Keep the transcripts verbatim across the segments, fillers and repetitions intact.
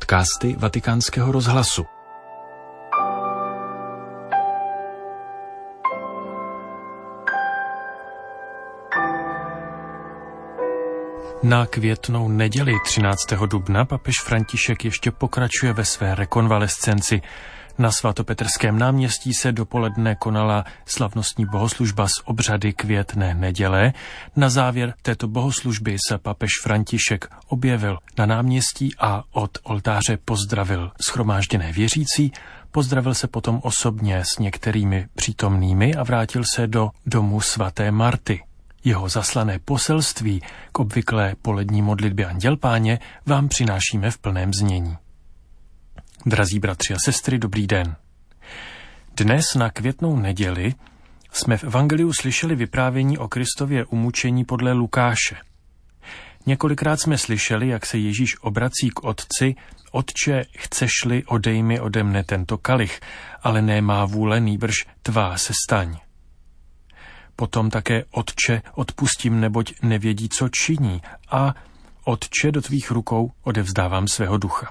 Podcasty Vatikánského rozhlasu. Na květnou neděli třináctého dubna papež František ještě pokračuje ve své rekonvalescenci. Na svatopetrském náměstí se dopoledne konala slavnostní bohoslužba s obřady květné neděle. Na závěr této bohoslužby se papež František objevil na náměstí a od oltáře pozdravil shromážděné věřící, pozdravil se potom osobně s některými přítomnými a vrátil se do domu svaté Marty. Jeho zaslané poselství k obvyklé polední modlitbě Anděl Páně vám přinášíme v plném znění. Drazí bratři a sestry, dobrý den. Dnes na květnou neděli jsme v evangeliu slyšeli vyprávění o Kristově umučení podle Lukáše. Několikrát jsme slyšeli, jak se Ježíš obrací k Otci: Otče, chceš-li, odej mi ode mne tento kalich, ale ne má vůle, nýbrž tvá se staň. Potom také: Otče, odpustím, neboť nevědí, co činí, a Otče, do tvých rukou odevzdávám svého ducha.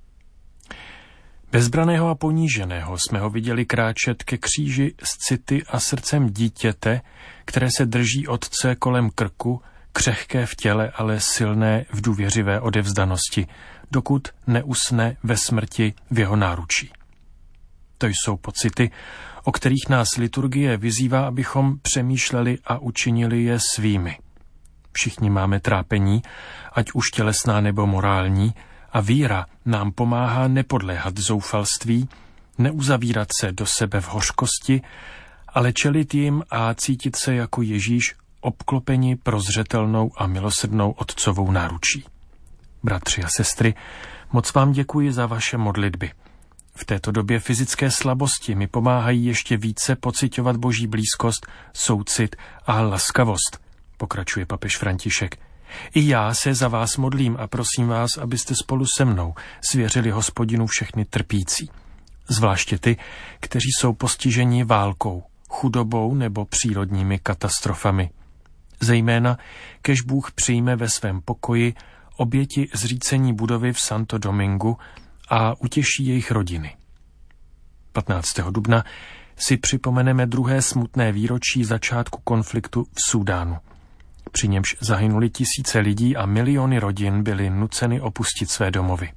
Bezbraného a poníženého jsme ho viděli kráčet ke kříži s city a srdcem dítěte, které se drží Otce kolem krku, křehké v těle, ale silné v důvěřivé odevzdanosti, dokud neusne ve smrti v jeho náručí. To jsou pocity, o kterých nás liturgie vyzývá, abychom přemýšleli a učinili je svými. Všichni máme trápení, ať už tělesná nebo morální, a víra nám pomáhá nepodléhat zoufalství, neuzavírat se do sebe v hořkosti, ale čelit jim a cítit se jako Ježíš obklopeni prozřetelnou a milosrdnou otcovou náručí. Bratři a sestry, moc vám děkuji za vaše modlitby. V této době fyzické slabosti mi pomáhají ještě více pociťovat Boží blízkost, soucit a laskavost, pokračuje papež František. I já se za vás modlím a prosím vás, abyste spolu se mnou svěřili Hospodinu všechny trpící, zvláště ty, kteří jsou postiženi válkou, chudobou nebo přírodními katastrofami. Zejména, kež Bůh přijme ve svém pokoji oběti zřícení budovy v Santo Domingu a utěší jejich rodiny. patnáctého dubna si připomeneme druhé smutné výročí začátku konfliktu v Súdánu. Při němž zahynuli tisíce lidí a miliony rodin byly nuceny opustit své domovy.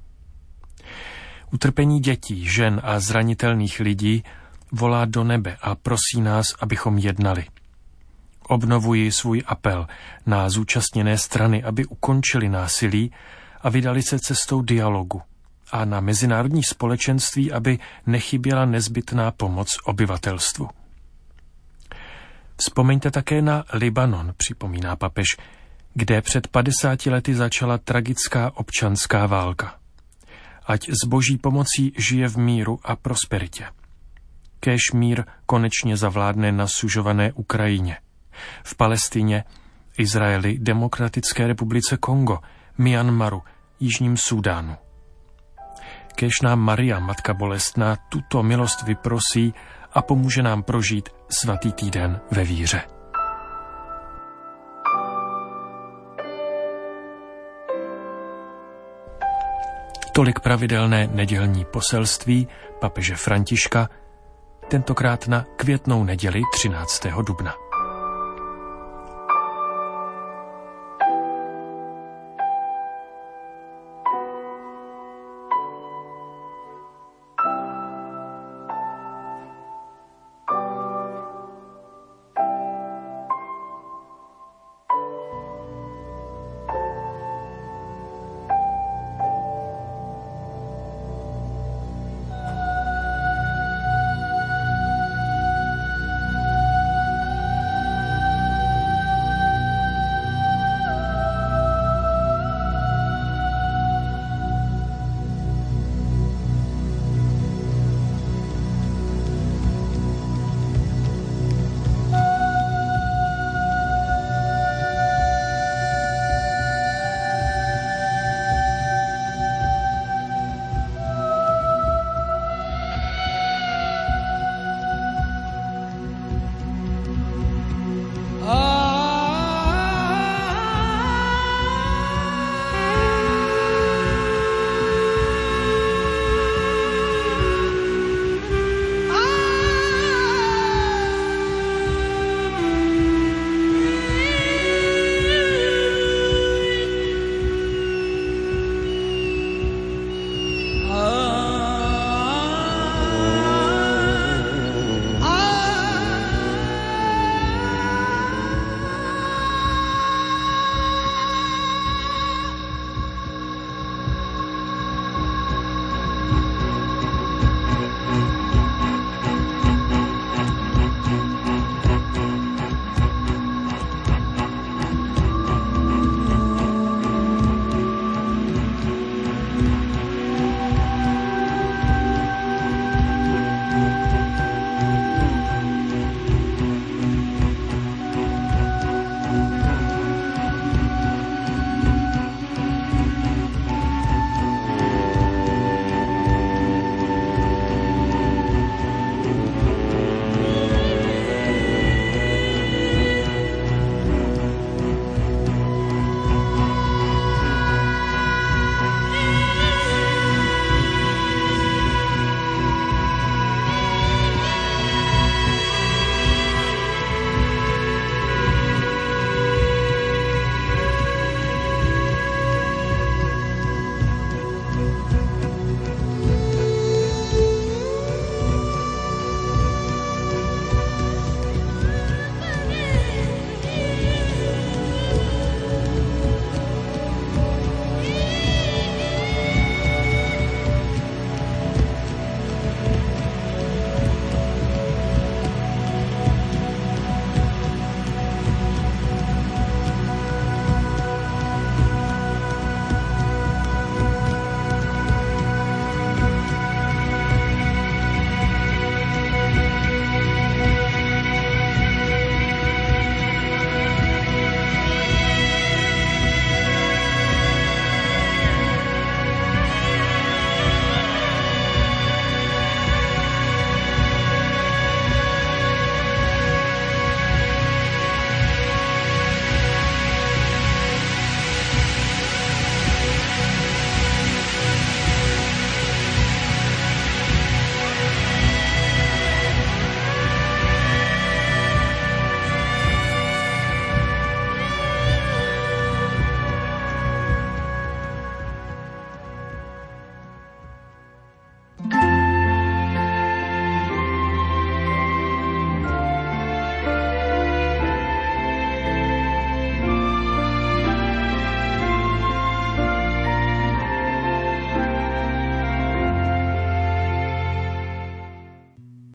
Utrpení dětí, žen a zranitelných lidí volá do nebe a prosí nás, abychom jednali. Obnovuji svůj apel na zúčastněné strany, aby ukončili násilí a vydali se cestou dialogu, a na mezinárodní společenství, aby nechyběla nezbytná pomoc obyvatelstvu. Vzpomeňte také na Libanon, připomíná papež, kde před padesáti lety začala tragická občanská válka. Ať s Boží pomocí žije v míru a prosperitě. Kéž mír konečně zavládne na sužované Ukrajině, v Palestině, Izraeli, Demokratické republice Kongo, Myanmaru, Jižním Súdánu. Kéž nám Maria, Matka bolestná, tuto milost vyprosí a pomůže nám prožít svatý týden ve víře. Tolik pravidelné nedělní poselství papeže Františka, tentokrát na květnou neděli třináctého dubna.